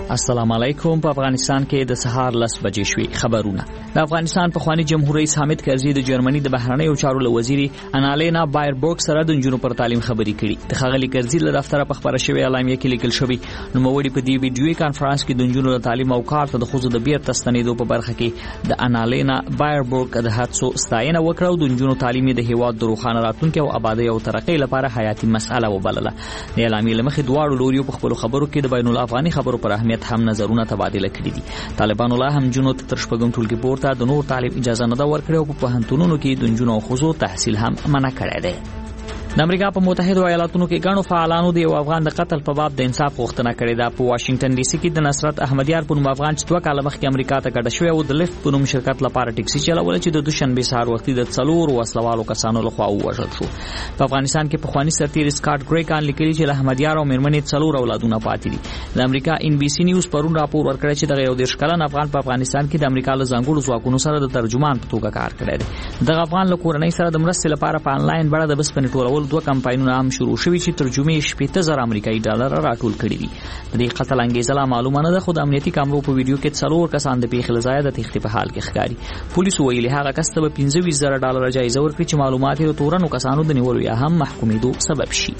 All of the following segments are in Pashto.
السلام علیکم. په افغانستان کې د سهار 10 بجې شوې. خبرونه. د افغانستان پخوانی جمهور رئیس حامد کرزي د جرمني د بهرنیو چارو له وزیر انالینا بایربورګ سره د نجونو پر تعلیم خبرې کړي. د ښاغلي کرزي له دفتره په خبره شوې اعلامیه کې لیکل شوی نوموړي په دې ویډیوي کانفرنس کې د نجونو د تعلیم او کار ته د ښځو د بیرته ستنېدو په برخه کې د انالینا بایربورګ د هڅو ستاینه وکړه او د نجونو تعلیم د هیواد د روښانه راتلونکي او آبادی او ترقۍ لپاره حیاتي مسأله وبلله. د اعلامیې لمخې دواړو لوريو په خپل خبرو کې د بین الافغاني خبرو پر اهمیت هم نظرونه تبادله کړي دي. طالبانو لا هم جنونو ته تر شپږم ټولګي پورته د نور تعلیم اجازه نه ده ورکړې او په پوهنتونونو کې د نجونو او ښځو تحصیل هم منع کړی دی. د امریکا په متحده ایالاتونو کې ګڼو فعالانو د یو افغان د قتل په باب د انصاف غوښتنه کړې ده. په واشنگټن ډي سي کې د نصرت احمدیار په نوم افغان چې 2 کال مخکې امریکا ته کډه شوی او د لیفت په نوم شرکت لپاره ټیکسي چلول چې د دوشنبه سهار وختي د 4 وسلوالو کسانو لخوا ووژل شو. په افغانستان کې پخوانی سرتیر سکاټ ګریکان لیکلي چې له احمدیار او میرمنې 4 اولادونه پاتې دي. د امریکا ان بي سي نیوز پرون راپور ورکړی چې د یو 10 کلن افغان په افغانستان کې د امریکا له ځانګړو ځواکونو سره د ترجمان په توګه کار کړی دی. د افغان له کورنۍ سره د مرستې لپاره په انلاین بڼه د بسپنې ټولول 2 کمپاینونه هم شروع شوي چې ترجمه 70,000 امریکایي ډالر راټول کړي دي. د دې قتل انګیزه لا معلومه نه ده خو د امنیتي کامرو په ویډیو کې 4 کسان د پیښې لزایا د تختی په حال کې ښکاري. پولیسو ویلي هغه کس ته $25,000 جایزه ورکړي چې معلومات یې تورنو کسانو د نیولو یا هم محکومېدو سبب شي.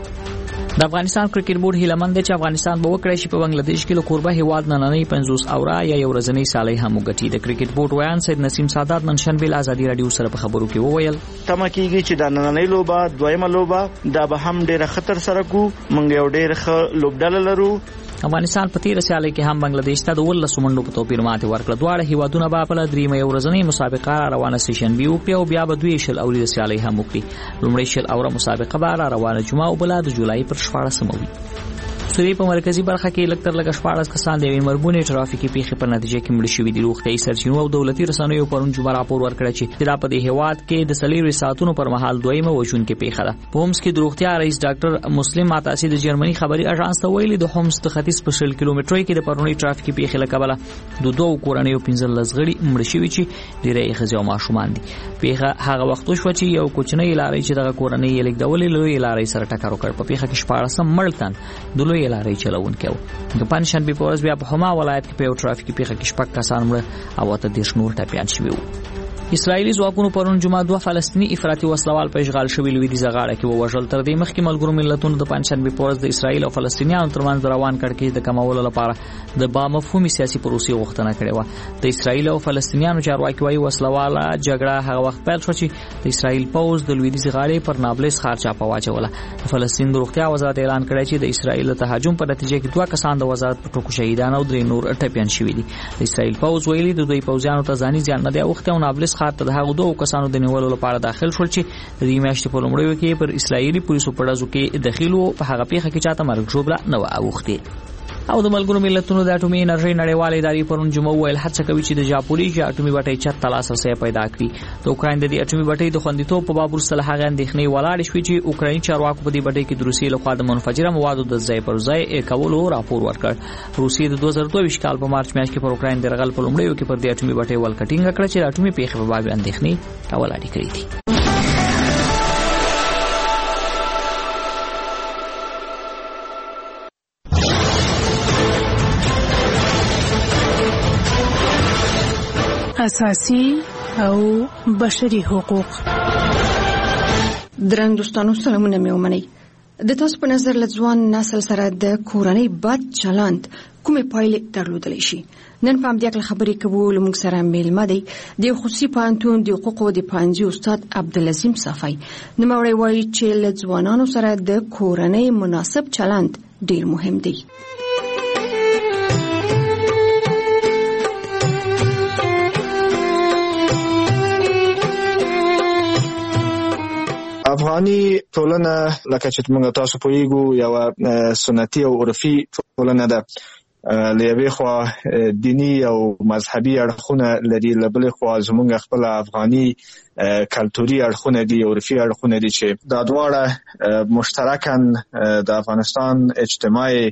د افغانستان کرکټ بورډ هیلمند چې افغانستان به وکړي چې په بنگلاديش کې له کوربه هیواد نننۍ 50 اوره یا یو ورځنی سالي هم وګټي. د کرکټ بورډ ویان سید نسیم سادات نن شنبه له ازادي رادیو سره په خبرو کې وویل تمه کیږي چې د نننۍ لوبه دویمه لوبه دا به هم ډیره خطر سره کو مونږ یو ډیر ښه لوبډله لرو. افغانستان په تیر سیالي کې هم بنگلاديش ته د 12 منډو په توپیر ماته ورکړه. دواړه هیوادونه به په درېمه یو ورځنی مسابقه روانه سیشن بي او بیا به 2 شل اوري د سیالي هم وکړي. لومړی شل اوره مسابقه به روانه جمعه او بل د جولای پر 14 وي. سوریې په مرکزی برخه کې لکتر لګ 14 کسان د مرګونې ټرافیکي پیښې په نتیجه کې مړ شوي دي. روغتیايي سرچینو او دولتي رسنیو پرون جمعه راپور ورکړ چې د په هیواد کې د سلیری ساعتونو پر مهال دویمه وژونکې پیښه ده. په هومس کې د روغتیا رئیس ډاکټر مسلم ماتاسی د جرمني خبري اژانس ته ویلي د هومس د ختیځ په 100 کیلومترۍ کې د پرونی ټرافیکي پیښې لکبله د 2 کورنیو 15 غړي مړ شوي چې ډېری ښځې او ماشومان دي. پیښه هغه وخت شو چې یو کوچنی لارې چې دغه کورنۍ یې لیکدولې لوی لارې سره ټکر وکړ. په پیښه کې 14 مړتن د لوی لارې چلون د پنځشنبه په ورځ بیا په حما ولایت کې په یو ټرافیکي پیښه کې 6 کسان مړه او 30 نور ټپيان شوي وو. اسرایلی ځواکونو پرون جمعه 2 فلسطینی افراطي وسلوال په اشغال شوی لویدیځه غاړه کې ووژل. تر دې مخکې ملګرو ملتونو د پنځشنبه په ورځ د اسرایل او فلسطینیانو ترمنځ روان کړکېچ د کمولو لپاره د بامفهومي سیاسي پروسې غوښتنه کړې و. د اسرایل او فلسطینیانو چارواکي وايي وسلواله جګړه هغه وخت پیل شو چې د اسرایل پوز د لویدیځه غاړې پر نابلس ښار چاپه واچوله. د فلسطین د روغتیا وزارت اعلان کړی چې د اسرایل تهاجم په نتیجه کې 2 کسان د وزارت په ټکو شهیدان او 3 نور ټپيان شوي دي. د اسرایل پوز ویلي د دوی پوځیانو ته ځاني ځان نه دی اوخته او نابلس ښار ته د هغو 2 کسانو د نیولو لپاره داخل شول چې د دې میاشتې په لومړیو کې پر اسرایلی پولیسو په ډزو کې داخلو په هغه پیښه کې چاته مرګ جوړه نه و اوخته. او د ملګرو ملتونو د اټومي انرژي نړیوال ادارې پرون جمعه ویل هڅه کوي چې د جاپوریژیا اټومي بټۍ چت تلاسه پیدا کړي. د اوکراین د اټومي بټۍ د خوندیتوب په باب ورسره هغه اندېښنې ولاړ شوې چې اوکرایني چارواکو په دې بټۍ کې د روسیې لخوا د منفجره موادو د ځای پر ځای کولو راپور ورکړ. روسیې د 2022 کال په مارچ میاشت کې پر اوکراین د رغل په لومړیو کې پر دې اټومي بټۍ ولکټینګ کړ چې اټومي پیښې په باب اندېښنې ولاړې کړې دي. اساسي او بشري حقوق. درنګ دوستانو سلامونه مې ومنئ. د تاسو په نظر لځوان نسل سره د کورنۍ بد چلند کومې پایلې درلودلی شي؟ نن په همدې اړه خبرې کوو. لمونږ سره میلمه دی د خصوصي پوهنتون د حقوقو د پوهنځي استاد عبدالعظیم صافی. نوموړی وایي چې لځوانانو سره د کورنۍ مناسب چلند ډیر مهم دی. افغاني ټولنه لکه چې موږ تاسو پوهیږو یو سنتي او عرفي ټولنه ده. لېوې خوا دینی او مذهبي اړخونه لري، لبلې خوا زموږ خپل افغاني کلتوري اړخونه دي، عرفي اړخونه دي چې دا دواړه مشترکاً د افغانستان اجتماعي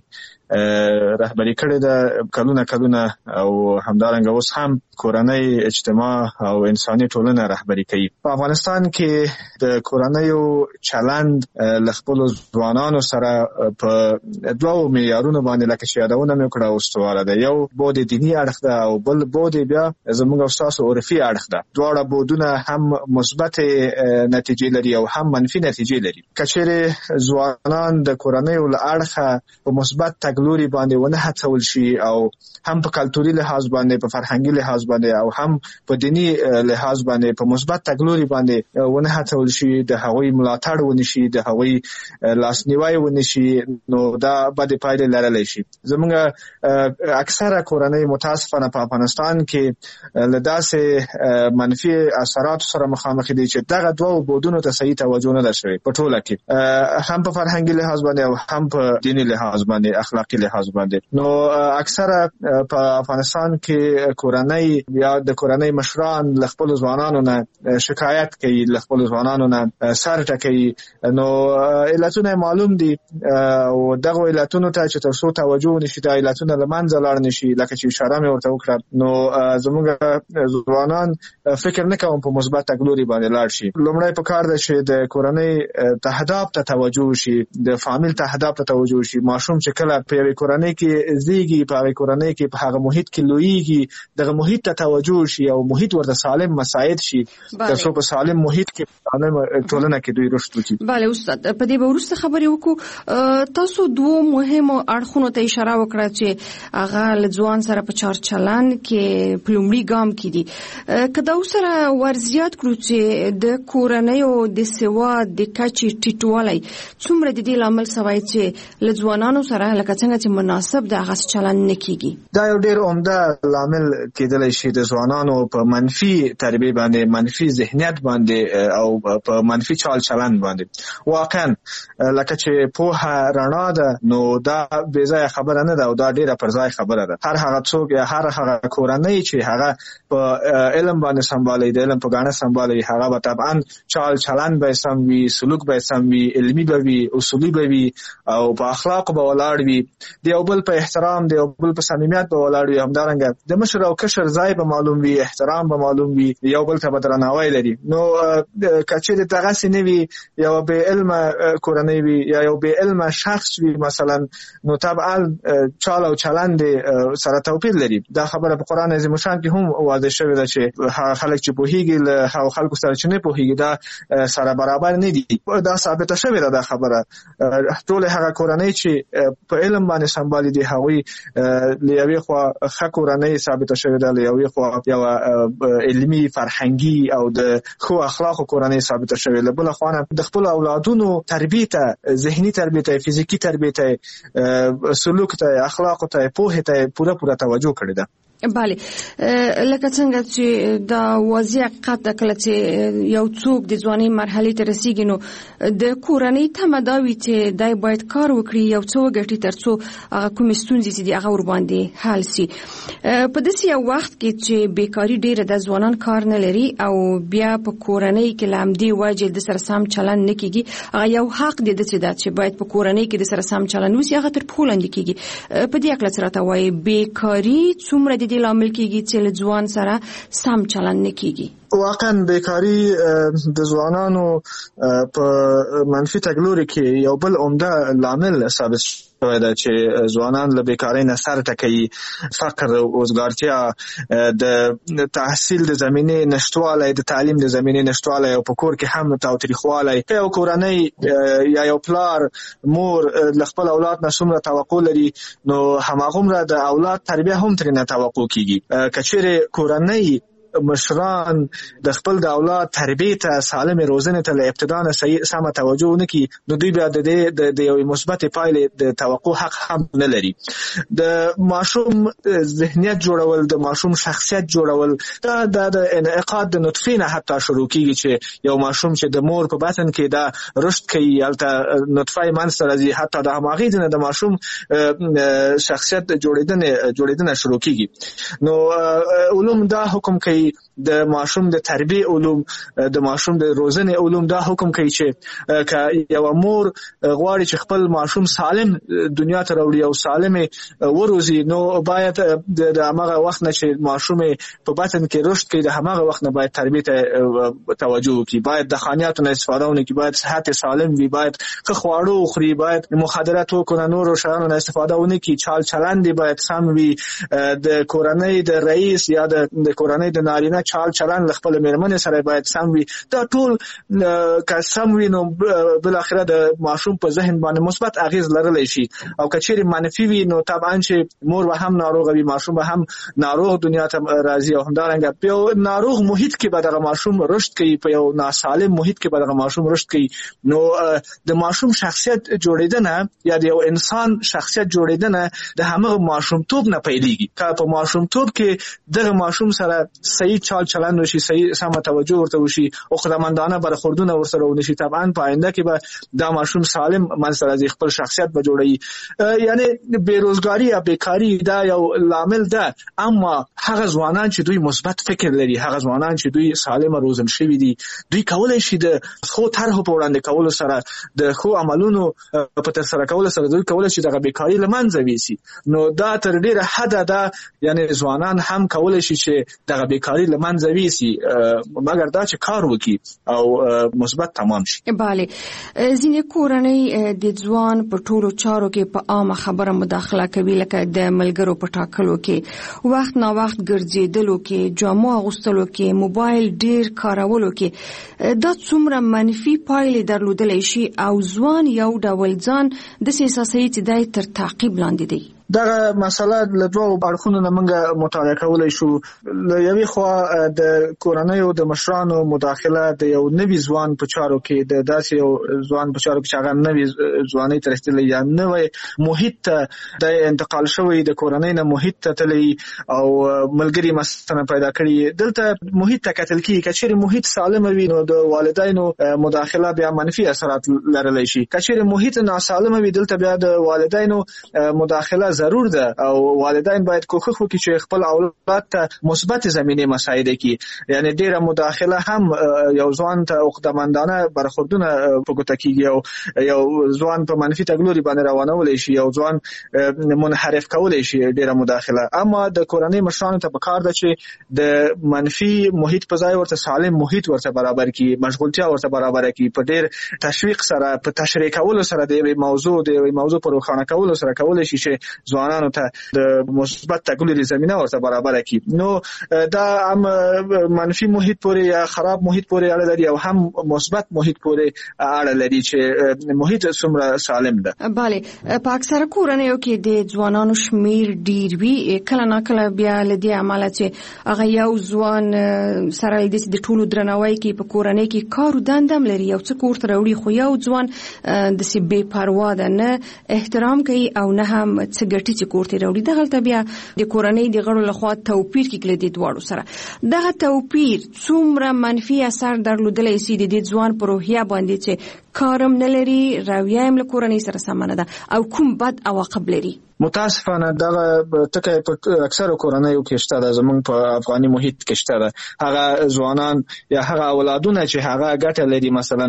رهبری کړی ده کلونه او همدارنګه اوس هم کورنۍ اجتماع او انساني ټولنه رهبری کوي. په افغانستان کې د کورنیو چلند له خپلو ځوانانو سره په دوو معیارونو باندې لکه چې یادونه مې وکړه استواره ده. یو بود دیني اړخ ده او بل بود بیا زموږ او ستاسو عرفي اړخ ده. دواړه بودونه هم مثبت نتیجې لري او هم منفي نتیجې لري. که چیرې ځوانان د کورنیو له اړخه په مثبت لوري باندې ونه هڅول شي او هم په کلتوري لحاظ باندې، په فرهنګي لحاظ باندې او هم په دینی لحاظ باندې په مثبت تګلوري باندې ونه هڅول شي، د هغوی ملاتړ ونه شي، د هغوی لاسنیوي ونه شي، نو دا بد پایلې لرلی شي. زموږ اکثره کورنۍ متاسفانه په افغانستان کې له داسې منفي اثراتو سره مخامخ دي چې دغه دوه بودونو ته صحیح توجه نه ده شوې په ټوله کې، هم په فرهنګي لحاظ باندې او هم په دینی لحاظ باندې، اخلاقي لحاظ باندې. نو اکثره په افغانستان کې کورنۍ یا د کورنۍ مشران له خپل ځوانانو نه شکایت کوي، له خپل ځوانانو نه سر ټکوي. نو علتونه معلوم دي او دغه علتونو ته چې تر څو توجه نشي، دا علتونه له منځه لاړ نشي لکه چې اشاره مې ورته وکړه، نو زموږ ځوانان فکر نه کوم په مثبت تګلوري باندې لاړ شي. لومړی په کار ده چې د کورنۍ تهداب ته توجه شي، د فامیل تهداب ته توجه شي. ماشوم چې کله په یوې کورنۍ کې زیږي، په هغه کورنۍ کې په هغه محیط کې لویږي، دغه محیط ته توجه شي او محیط ورته سالم مساعد شي تر څو په سالم محیط کې سالم ټولنه کې دوی رشد وکړي. بله استاد، په دې به وروسته خبرې وکړو. تاسو دوه مهمو اړخونو ته اشاره وکړه چې هغه له ځوان سره په چار چلند کې په لومړي ګام کې دي. که دا سره ورزیات کړو چې د کورنیو د سواد د کچې ټیټوالی څومره د دې لامل سوی چې له ځوانانو سره لکه څنګه چې مناسب د هغه چلند نه کیږي؟ دا یو ډېر عمده لامل کېدلی شي د ځوانانو په منفي تربیه باندې، منفي ذهنیت باندې او په منفي چال چلند باندې. واقعا لکه چې پوهه رڼا ده، نو دا بې ځایه خبره نه ده او دا ډېره پر ځای خبره ده. هر هغه څوک یا هر هغه کورنۍ چې هغه په علم باندې سمبالي، د علم په ګاڼه سمبالي، هغه به طبعا چال چلند به سم وي، سلوک به سم وي، علمي به وي، اصولي به وي او په اخلاق به ولاړ وي، د یو بل په احترام، د یو بل په صمیمیت به ولاړ وي. همدارنګه د مشر او کشر ځای به معلوم وي، احترام به معلوم وي، یو بل ته به درناوی لري. نو که چیرې دغسې نه وي، یو بې علمه کورنۍ وي یا یو بې علمه شخص وي مثلا، نو طبعا چال او چلند سره توپیر لري. دا خبره په قرآن عظیم الشان کې هم واضح شوې ده چې هغه خلک چې پوهیږي له هغو خلکو سره چې نه پوهیږي دا سره برابر نه دي. دا ثابته شوې ده دا خبره. ټول هغه کورنۍ چې په علم باندې سمبالي دي، هغوی له یوې خوا ښه کورنۍ ثابته شوې ده، له یوې خوا یوه علمي، فرهنګي او د ښو اخلاقو کورنۍ ثابته شوې. له بله خوا نه د خپلو اولادونو تربیې ته، ذهني تربیې ته، فزیکي تربیې ته، سلوک ته، اخلاقو ته، پوهې ته پوره توجه کړې ده. بله، لکه څنګه چې دا واضح حقیقت ده، کله چې یو څوک د ځوانۍ مرحلې ته رسیږي نو د کورنۍ تمه دا وي چې دی باید کار وکړي، یو څه وګټي تر څو هغه کومې ستونزې چې دي هغه ورباندې حل سي. په داسې یو وخت کې چې بیکاري ډېره ده، ځوانان کار نه لري او بیا په کورنۍ کې له همدې وجې د سره سم چلند نه کېږي. هغه یو حق دی داسې ده چې باید په کورنۍ کې د سره سم چلند وسي، هغه تر پښو لاندې کېږي. په دې هکله څه راته وایي؟ بیکاري څومره د دې لامل کېږي چې له ځوان سره سم چلند نه کېږي؟ واقعا بیکاری د ځوانانو په منفي تګلوري کې یو بل عمده لامل ثابت شوی ده چې ځوانان له بیکارۍ نه سر ټکوي. فقر، وزګارتیا، د تحصیل د زمینې نشتوالی، د تعلیم د زمینې نشتوالی او په کور کې هم تاوتریخوالی. یو کورنۍ یا یو پلار، مور له خپل اولاد نه څومره توقع لري، نو هماغومره د اولاد تربیه هم ترېنه توقع کېږي. که چیرې کورنۍ مشران د خپل د اولاد تربیه ته، سالم روزنې ته له ابتدا نه سمه توجه ونه کړي، نو دوی بیا د یوې مثبتې پایلې د توقع حق هم نه لري. د ماشوم ذهنیت جوړول، د ماشوم شخصیت جوړول، دا د انعقاد د نطفې نه حتی شروع کېږي چې یو ماشوم چې د مور په بطن کې دا رشد کوي، هلته نطفه یې منځته راځي، حتی د هماغې نه د ماشوم شخصیت جوړېدنه شروع کېږي. نو علوم دا حکم کوي کوي د ماشوم د تربیه علوم د ماشوم د روزنې علوم دا حکم کوي چې ک یو مور غواړي چې خپل ماشوم سالم دنیا ته راوړي او سالم وروزي نو باید د هغه وخت نه چې ماشوم په بطن کې رشد کوي د هغه وخت نه باید تربیه ته توجه وکړي باید د خانیاتو نه استفاده ونه کړي باید صحت سالم وي باید ښه خواړه خوري باید مخدرات وکړي نور شیانو نه استفاده ونه کړي چال چلند باید سم وي د کورنۍ د رئیس یا د کورنۍ د نارینه چال چلند خپل میرمنې سره باید سم وي دا ټول که سم وي نو بل اخره د ماشوم په ذهن باندې مثبت اغیز لرلی شي او کچېرې منفي وي نو طبعا چې مور به هم ناروغه وي ماشوم به هم ناروغ دنیا ته راځي او همدارنګه په یو ناروغ محیط کې به دغه ماشوم رشد کوي په یو ناسالم محیط کې به دغه ماشوم رشد کوي نو د ماشوم شخصیت جوړېدنه یا د یو انسان شخصیت جوړېدنه د همغه ماشومتوب نه پیلېږي که په ماشومتوب کې دغه ماشوم سره صحیح چال چلند وشي صحیح سمه توجه ورته وشي او خدمتمندانه برخوردونه ورسره ونشي طبعا په آینده کې به دا ماشوم سالم منځ راځي خپل شخصیت به جوړوي یعنی بیروزګاری یا بیکاری دا یو لامل ده اما هغه ځوانان چې دوی مثبت فکر لري هغه ځوانان چې دوی سالم روزل شوي دي دوی کولای شي د خو طرحو په وړاندې کولو سره د خو عملونو په ترسره کولو سره دوی کولای شي دغه بیکاری له منځه ویسي نو دا تر ډیره حده ده یعنی ځوانان هم کولای شي چې دغه بیکاری له منځه ویسي مګر دا چې کار وکړي او مثبت تمام شي bale ځینې کورنۍ د ځوان په ټولو چارو کې په عامه خبره مداخله کوي لکه د ملګرو په ټاکلو کې وخت نا وخت ګرځېدلو کې جامو اغوستلو کې موبایل ډیر کارولو کې دا څومره منفي پایلې درلودلی شي او ځوان یو ډول ځان د سیاسي چې دای تر تعقیب لاندې دی دغه مسله له دوه اړخونو نه موږ مطالعه کولای شو له یوې خوا د کورنۍ او د مشرانو مداخله د یو نوي ځوان په چارو کې د داسې یو ځوان په چارو کې چې هغه نوي ځواني تر رسېدلی یا نوی محیط ته د انتقال شوی د کورنۍ نه محیط ته تللی او ملګري مثلا پیدا کړي دلته محیط ته کتل کېږي که چېرې محیط سالمه وي نو د والدینو مداخله بیا منفي اثرات لرلی شي که چېرې محیط ناسالمه وي دلته بیا د والدینو مداخله ضرور ده او والدین باید کوښښ وکړي چې خپل اولاد ته مثبت زمینه مساعده کړي یعنی ډیره مداخله هم یو ځوان ته عقده‌مندانه برخوردونه په ګوته کېږي او یو ځوان په منفي تګلوري باندې روانولی شي یو ځوان منحرف کولی شي ډیره مداخله اما د کورنۍ مشرانو ته پکار ده چې د منفي محیط په ځای ورته سالم محیط ورته برابر کړي مشغولتیا ورته برابر کړي په ډیر تشویق سره په تشریح کولو سره د یوې موضوع پر روښانه کولو سره کولی شي چې ځوانانو ته د مثبت تګلوري زمينه ورته برابر کړي نو دا هم منفي محیط پورې یا خراب محیط پورې اړه لري او هم مثبت محیط پورې اړه لري چې محیط څومره سالم ده bale په اکثره کورنیو کې د ځوانانو شمیر ډیر وي کله نه کله بیا لدی عمله چې هغه یو ځوان سره د ټولو درناوی کې په کورنۍ کې کار دندم لري یو څه کور ته راوړي خو یو ځوان د سی بے پروا ده نه احترام کوي او نه هم څه ګټي چې کور ته راوړي دغه بیا د کورنۍ د غړو لخوا توپیر کې کړي دواړو سره دغه توپیر څومره منفي اثر درلودلی شي د ځوان په روحیه باندې چې کارم نه لري رویه هم له کورنۍ سره سمه نه ده او کوم بد عواقب لري متاسفانه دغه ټکی په اکثره کورنیو کې شته ده زموږ په افغاني محیط کې شته ده هغه ځوانان یا هغه اولادونه چې هغه ګټه لري مثلا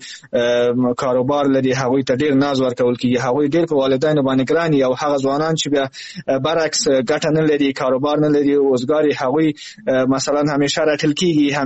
هغوی کاروبار لري هغوی ته ډیر ناز ورکول کېږي هغوی ډیر په والدینو باندې ګران دي او هغه ځوانان چې بیا برعکس ګټه نه لري کاروبار نه لري اوزګاري هغوی مثلا همیشه راټل کېږي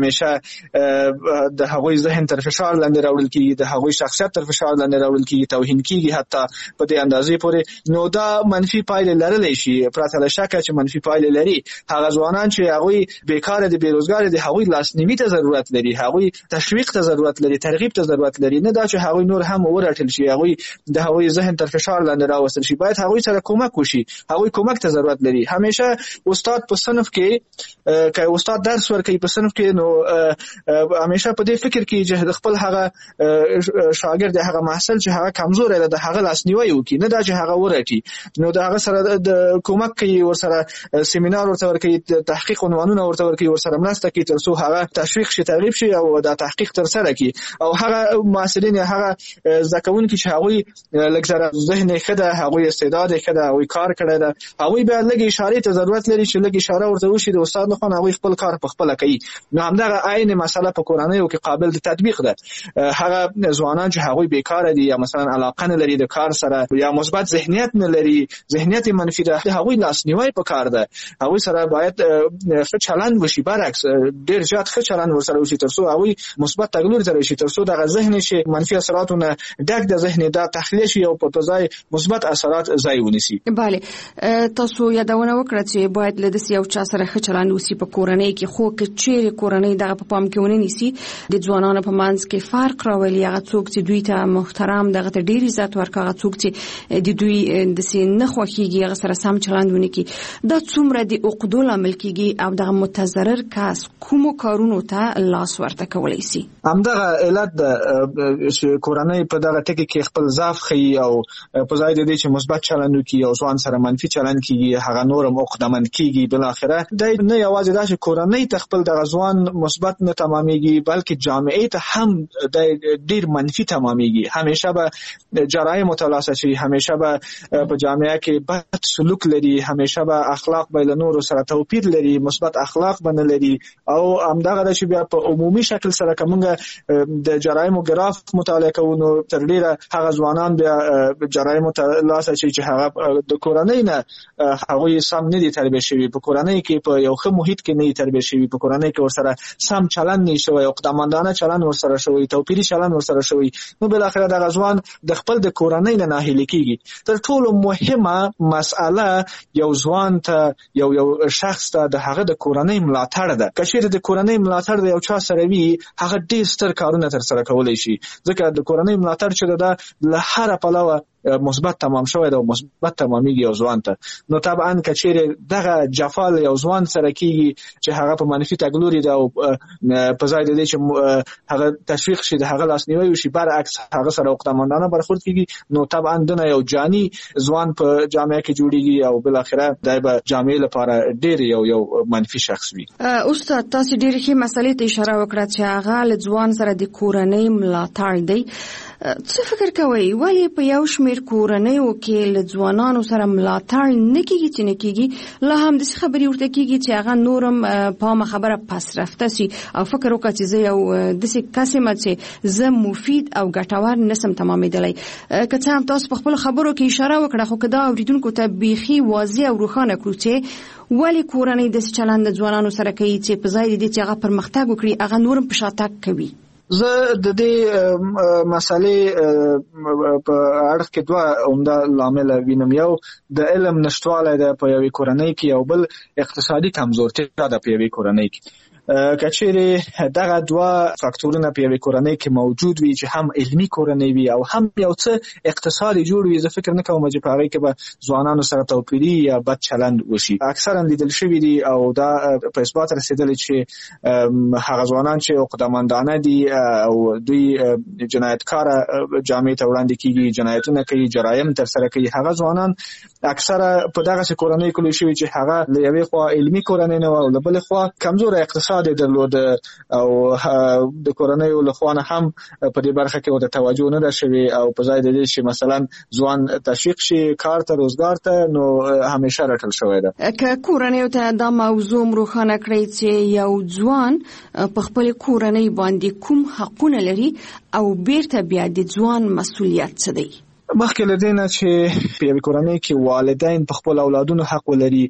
همیشه د هغوی ذهن تر فشار لاندې راوړل کېږي د هغوی شخصیت تر فشار لاندې راوړل کېږي توهین کېږي حتی په دې اندازې پورې نو دا منفي پایلې لرلی شي پرته له شکه چې منفي پایلې لري هغه ځوانان چې هغوی بیکاره دي بیروزګاره دي هغوی لاسنیوي ته ضرورت لري هغوی تشویق ته ضرورت لري ترغیب ته ضرورت لري نه دا چې هغوی نور هم ورټل شي هغوی د هغوی ذهن تر فشار لاندې راوستل شي باید هغوی سره کومک وشي هغوی کومک ته ضرورت لري همیشه استاد په صنف کې که استاد درس ورکوي په صنف کې نو همیشه په دې فکر کې چې خپل هغه شاګرد هغه محصل چې هغه کمزور دی د هغه لاسنیوي وکړي، نه دا چې هغه ورټي. نو د هغه سره د کومک کوي، ورسره سیمینار ورته ورکوي، تحقیق عنوانونه ورته ورکوي، ورسره مرسته کوي تر څو هغه تشویق شي، ترغیب شي او دا تحقیق تر سره کوي. او هغه محصلین هغه ځکهونکي چې هغه لږ ذهن ښه ده، هغه استعداد ښه ده، هغه کار کړی ده، هغه به لږ اشاره ته ضرورت لري چې لږ اشاره ورته وشي د استاد نه، خو هغه خپل کار په خپل کوي. نو همدغه عین مسله په کورنیو کې قابل د تطبیق ده. هغه ځوانان چې هغه بیکاره دي یا مثلا علاقه نه لري د کار سره یا مثبت ذهنیت نه لري، ذهنیت منفي ده، هغه لاسنیوي په کار ده. هغه سره باید ښه چلند وشي، برعکس ډیر زیات ښه چلند ورسره وشي تر څو هغه مثبت تغییر تر شي، تر څو دغه ذهن شي منفي اثراتونه ډک د ذهن دا تخلیه شي او په ځای مثبت اثرات ځای ونیسي. بله، تاسو یادونه وکړه چې باید له دې یو چا سره ښه چلند وشي په کورنۍ کې، خو که چیرې کورنۍ دغه په پام کې ونه نیسي د ځوانانو په منځ کې فرق راولي. هغه څوک چې دوی ته محترم، دغه ته ډیر عزت ورکړي، هغه څوک چې د دوی د نه خوښیږي هغه سره سم چلند ونه کړي، دا څومره د عقدو لامل کیږي او دغه متضرر کس کومو کارونو ته لاس ورته کولی شي. همدغه علت چې کورنۍ په دغه ټکي کې خپل ضعف ښيي او په ځای د دې چې مثبت چلند وکړي او ځوان سره منفي چلند کیږي، هغه نورم عقدمن کیږي. بل اخره د نه یوازې دا چې کورنۍ ته خپل د ځوان مثبت نه تمامېږي، بلکې جامعه ته هم د ډیر منفي تمامېږي. همیشه به جرایم متلاسه شي، همیشه به په جامعه کې بد سلوک لري، همیشه به اخلاق به له نورو سره توپیر لري، مثبت اخلاق بنه لري. او همدغه د چې بیا په عمومي شکل سره کومه د جرایم ګراف مطالعه کوو، تر ډیره هغه ځوانان بیا جرایم متلاسه شي چې هغه د کورنۍ نه هغه سم نه دي تربیه شوی، په کورنۍ کې په یو ښه محیط کې نه تربیه شوی، په کورنۍ کې ورسره سم چلند نه شوی، عقدمندانه چلند ورسره شوی، توپیری چلند ورسره شوی. نو بل اخر دغه ځوان د خپل د کورنۍ نه ناهیلی کیږي. تر ټولو مهمه مسأله یو ځوان ته یو شخص ته د هغه د کورنۍ ملاتړ ده. کچېره د کورنۍ ملاتړ د یو چا سره وي، هغه ډیر ستر کارونه تر سره کولای شي، ځکه د کورنۍ ملاتړ چې ده له هر پلوه مثبت تمام شوی دا مثبت تمامېږي یو ځوان ته. نو طبعا کچېره دغه جفال یو ځوان سره کیږي چې هغه په منفي تګلوري ده او په ځای د دې چې هغه تشویق شي د هغه لاسنیوي وشي، برعکس هغه سره عقدمندانه برخورد کیږي. نو طبعا دنه یو جاني ځوان په جامعه کې جوړیږي او بل اخره دای به جامعه لپاره ډیر یو منفي شخص وي. استاد تاسو ډیر ښه مسلې ته اشاره وکړه چې هغه ځوان سره د کورنۍ ملاتړ دی. څه فکر کوئ ولی په یو شمیر کورنیو کې له ځوانانو سره ملاتړ نه کیږي چې نه کیږي، لا هم د خبرې ورته کیږي چې هغه نورم په خبره پس رفته سي او فکر وکړي چې زه یو داسې کس یم چې زه مفید او ګټور نسم تمامېدلی. که څه هم تاسو په خپل خبرو کې اشاره وکړه، خو که دا اوریدونکو ته بیخي واضح او روښانه کړو چې ولی کورنۍ د چلند د ځوانانو سره کوي چې په ځای دې چې هغه پرمختګ وکړي هغه نورم په شاتګ کوي. زه د دې مسالې په اړه کې دوه عمده لامل وینم. یو د علم نشټوالی ده په یوې کورنۍ کې، او بل اقتصادي کمزورتیا ده په یوې کورنۍ کې. کچېره دغه دوه فاکتورونه په یوې کورنۍ کې موجود وي چې هم علمي کورنۍ وي او هم یو څه اقتصادي جوړ وي، زه فکر نه کوم چې په هغه کې به ځوانانو سره توپیري یا بد چلند وشي. اکثرا لیدل شوي دي او دا په اثبات رسیدلی چې هغه ځوانان چې عقدمندانه دي او دوی جنایتکاره جامعې ته وړاندې کیږي، جنایتونه کوي، جرایم تر سره کوي، هغه ځوانان اکثره په دغه کورنۍ کې لوی شوي چې هغه له یوې خوا علمي کورنۍ نه او له بلې خوا کمزوره اقتصاد درلود او د کورنۍ له خوا نه هم په دې برخه کې ورته توجه نه ده شوې او په ځای د دې چې مثلا ځوان تشویق شي کار ته، روزګار ته، نو همیشه راټل شوی ده. که کورنۍ ته دا موضوع روښانه کړئ چې یو ځوان په خپل کورنۍ باندې کوم حقونه لري او بیرته بیا د ځوان مسؤلیت څه دی؟ مخکې له دې نه چې په یوې کورنۍ کې والدین په خپل اولادونو حق ولري،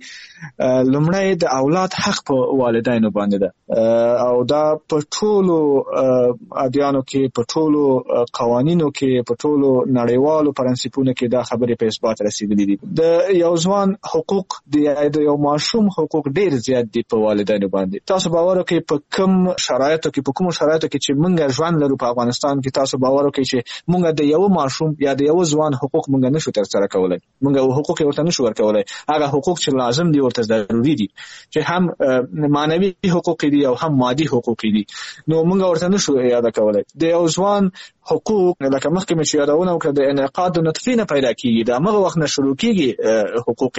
لومړی د اولاد حق په والدینو باندې ده او دا په ټولو ادیانو کې، په ټولو قوانینو کې، په ټولو نړیوالو پرنسپونو کې دا خبرې په اثبات رسیدلې دي. د یو ځوان حقوق د یو ماشوم حقوق ډیر زیات دي په والدینو باندې. تاسو باور وکړئ په کوم شرایطو کې، په کوم شرایطو کې چې موږ ژوند لرو په افغانستان کې، تاسو باور وکړئ چې موږ د یو ماشوم یا د یو ځوان حقوق مونږ نشو ترسره کولای، مونږ حقوق ورته نشو ورکولای. هغه حقوق چې لازم دي ورته ضروري دي، چې هم معنوي حقوق دي او هم مادي حقوق دي، نو مونږ ورته نشو یاد کولای. د یو ځوان حقوق لکه مخکې مې چې یادونه وکړه د انعقاد نطفې نه پیدا کیږي، د هغه وخت نه شروع کیږي حقوق،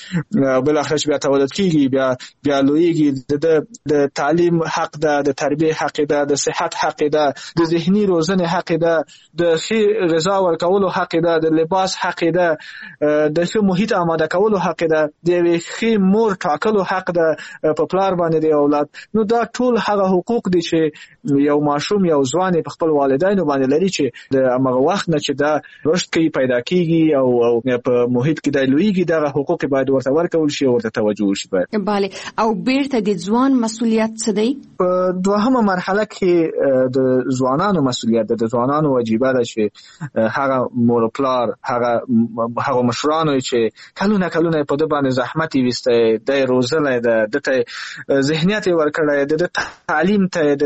بل اخر بیا تولد کیږي، بیا لویږي، د تعلیم حق ده، د تربیه حق ده، د صحت حق ده، د ذهني روزنې حق ده، د ښه غذا ورکولو حق ده، د لباس حق ده، د ښه محیط آماده کولو حق ده، د ښه مور ټاکلو حق ده په پلار باندې د اولاد. نو دا ټول هغه حقوق دي چې یو ماشوم یو ځوان په خپل والدینو باندې لري چې د هغه وخت نه چې دا رشد کوي پیدا کیږي او په محیط کې د لویږي، دغه حقوق باید ورته ورکول شي، ورته توجه وشي. بله. او بیرته د ځوان مسؤلیت څه دی؟ په دوهمه مرحله کې د ځوانانو مسؤلیت ده، د ځوانانو واجبه ده چې هغه مور پلار، هغه مشرانو چې کلونه په د باندې زحمت ویسته، د روزنه ده، د ذهنیت ورکړی، د تعلیم ته،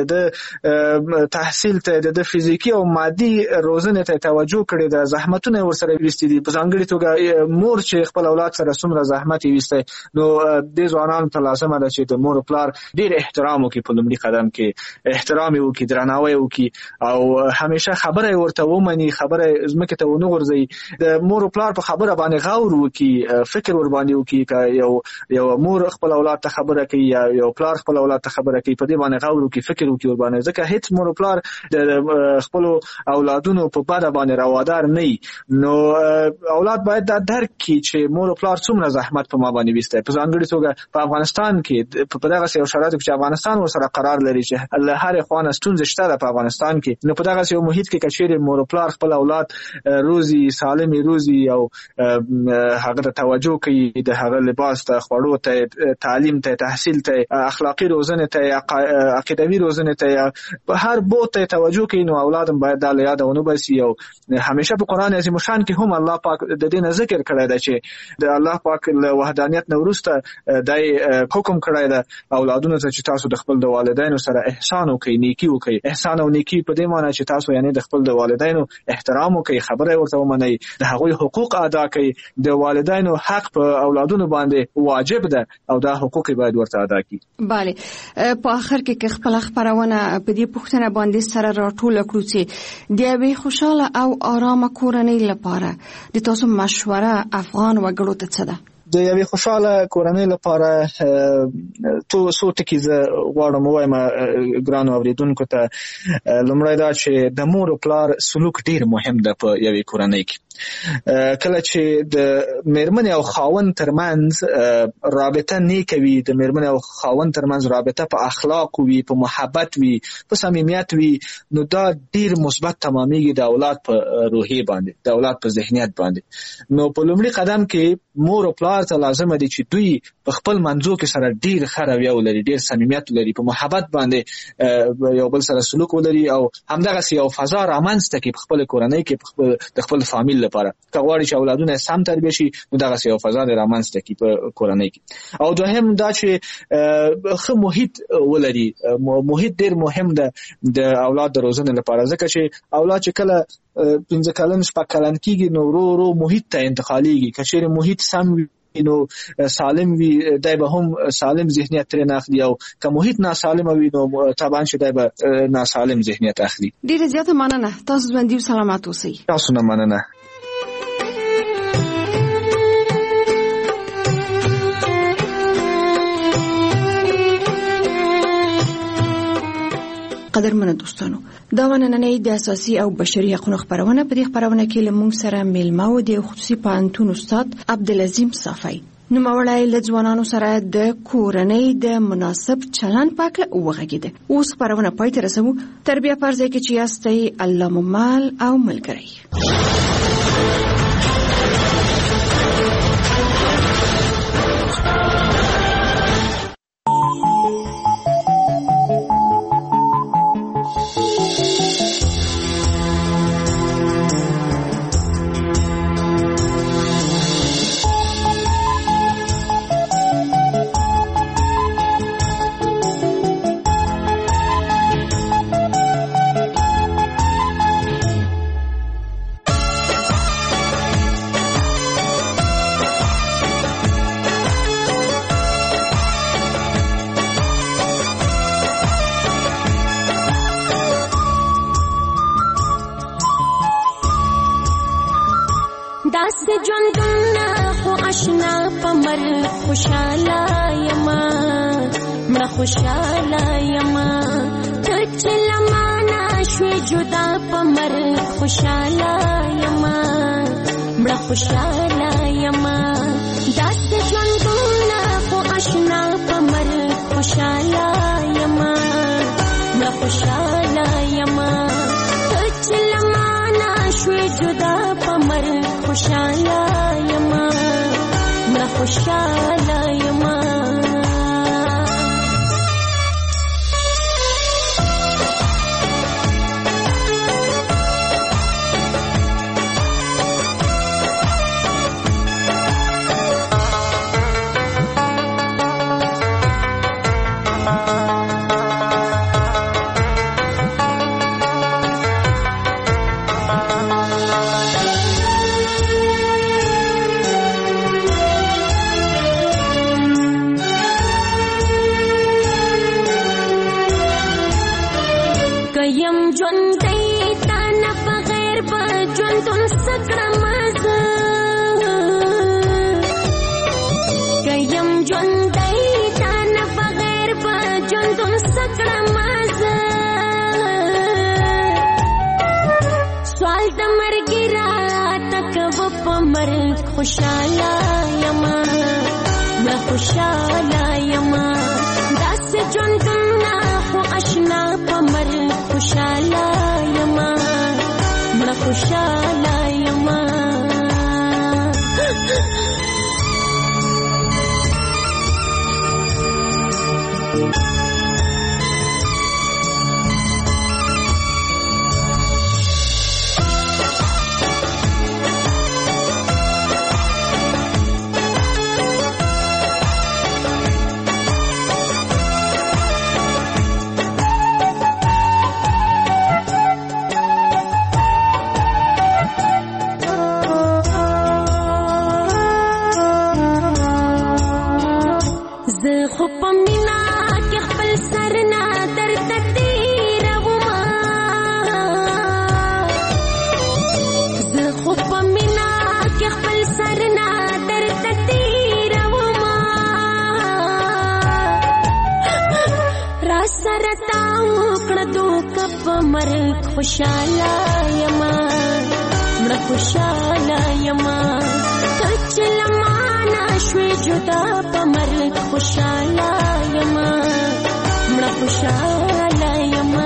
د تحصیل ته، د فزیکی او مادي روزنه ته توجه کړی، د زحمتونه ورسره ویستي دي. په ځانګړي توګه مور چې خپل اولاد سره څومره زحمت ویسته، نو د ځوانانو ته لازمه ده چې د مور پلار ډیر احترام وکړي، په لومړي قدم کې احترام وکړي، درناوی وکړي، او همیشه خبره ورته ومني، خبره زمکه ته ونه غورځي. د مور پلار په خبره باندې غور وکړي، فکر ور باندې وکړي، که یو مور خپل اولاد ته خبره کوي یا یو پلار خپل اولاد ته خبره کوي، په دې باندې غور وکړي، فکر وکړي ور باندې، ځکه هیڅ مور پلار د خپل اولادونو په بده باندې روادار نه، نو اولاد باید دا درک کړي چې مور پلار څومره زحمت په ما باندې وسته. په ځانګړي توګه په افغانستان کې په دغه یو شرایطو کې افغانستان ورسره قرار لري چې له هر خوانه ستونزې شته په افغانستان کې، نو په دغه یو محیط کې کچېره مور پلار خپل اولاد روزي سالمي روزي او هغه ته توجه کوي، د هغه لباس ته، خوړو ته، تعلیم ته، تحصیل ته، اخلاقی روزنه ته، عقیدوي روزنه ته، په هر بوت ته توجه کوي. نو اولادم باید د یادونه بسي. او همیشه په قران عظیم شان کې هم الله پاک د دې ذکر کړی دی چې د الله پاک له وحدانیت نه وروسته د حکم کړی دی اولادونو ته چې تاسو د خپل د والدینو سره احسان وکړئ، نیکی وکړئ. احسان او نیکی په دې معنی چې تاسو یعنی د خپل د والدینو احترام وکړئ، خبره ورته ومنئ، د هغوی حقوق ادا کړئ. د والدینو حق په اولادونو باندې واجب ده او دا حقوق باید ورته ادا کړي. بله. په اخر کې خپل خبرونه په دې پوښتنه باندې سره راټول کړو چې د یوې خوشاله او آرامه کورنۍ لپاره د تاسو مشوره افغان وګړو ته څه ده؟ د یوې خوشاله کورنۍ لپاره څو ټکي زه غواړم ووایم ګرانو اورېدونکو ته. لومړی دا چې د مور او پلار سلوک ډیر مهم ده په یوې کورنۍ کې. کله چې د مېرمنې او خاوند ترمنځ رابطه نیکه وي، د مېرمنې او خاوند ترمنځ رابطه په اخلاق وي، په محبت وي، په صمیمیت وي، نو دا ډیر مثبت تمامېږي د اولاد په روحیه باندې، د اولاد په ذهنیت باندې. نو په لومړي قدم کې مور او پلار ته لازم دي چې دوی په خپل منځو کې سره ډیر ښه رویه ولري، ډیر صمیمیت ولري، په محبت باندې یو بل سره سلوک ولري، او همدغه یو فضا رامنځته کړي په خپل کورنۍ کې، د خپل فامیل لپاره. که غواړي چې اولادونه سم تربیه شي، نو دغه یو فضا رامنځته کړي په کورنۍ کې. او دوهم دا چې ښه محیط ولري. محیط ډیر مهم ده د اولاد د روزنې لپاره، ځکه چې اولاد چې کله 15 کلن 6 کلن کېږي، نو ورو محیط ته انتقالېږي. که چېرې محیط سم وي نو سالم وي، دای به هم سالم ذهنیت ترې اخلي، او که محیط ناسالم وي نو طبعا چې دای به ناسالم ذهنیت اخلي. ډیره زیاته مننه. تاسو ژوندي او سلامت اوسئ. تاسو نه مننه. قدرمنو دوستانو، دا ونننۍ د اساسي او بشري حقوقو خبرونه. په دې خبرونه کې لمونږ سره میلمه و د خصوصي پوهنتون استاد عبدالعظیم صافی. نوموړی له ځوانانو سره د کورنۍ د مناسب چلند په اړه وغږېده. اوس خبرونه پای ته رسوو. تربیه پر ځای کې چې یاستئ، الله مو مال او ملګری. داسې ژوندونه خو اشنا په مرګ خوشاله یما مړه خوشاله یما ته چې له مانه شوې جدا په مرګ خوشاله یما مړه خوشاله یما داسې ژوندونه خو اشنا په مرګ خوشاله یما مړه خوشاله یما ته چې له مانه شوې جدا په مرګ خوشاله یما مړه خوشاله یما خوشاله یما مړه خوشاله یما داسې ژوندونه خو اشنا په مرګ خوشاله یما مړه خوشاله یما خوشاله یما مړه خوشاله یما ته چې له مانه شوې جدا په مرګ خوشاله یما مړه خوشاله یما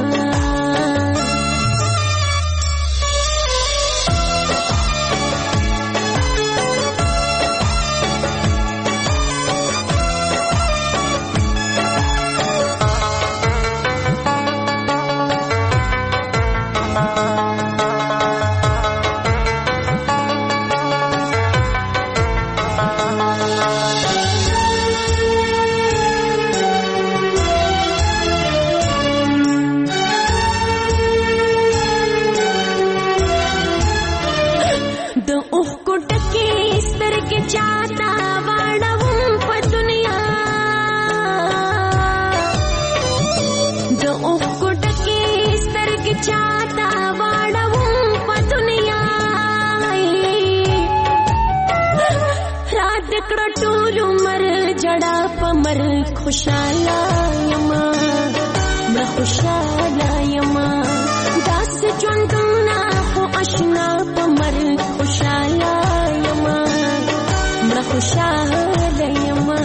خوشاله یما مړه خوشاله یما داسې ژوندونه خو اشنا په مرګ خوشاله یما مړه خوشاله یما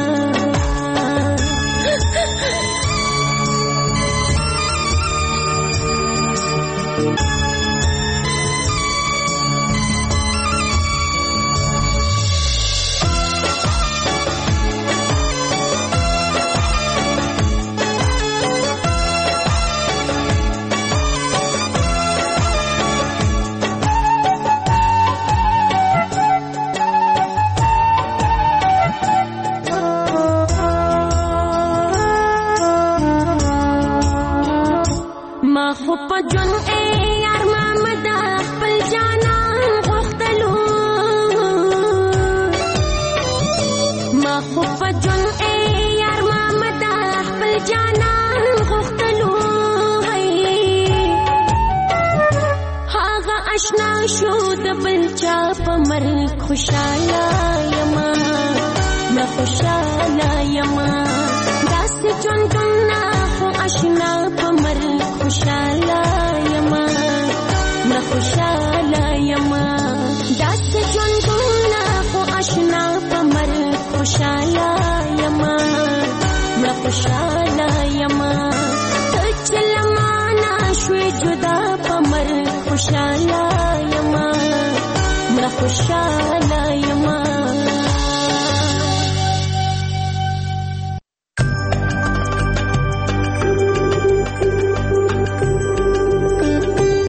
آشنا شو د بل چا په مرګ خوشاله یما ما خوشاله یما داسې ژوندونه خو آشنا په مرګ خوشاله یما ما خوشاله یما داسې ژوندونه خو آشنا په مرګ خوشاله یما ما خوشاله یما چلمانا شوي جدا په مرګ خوشاله یما ما خوشاله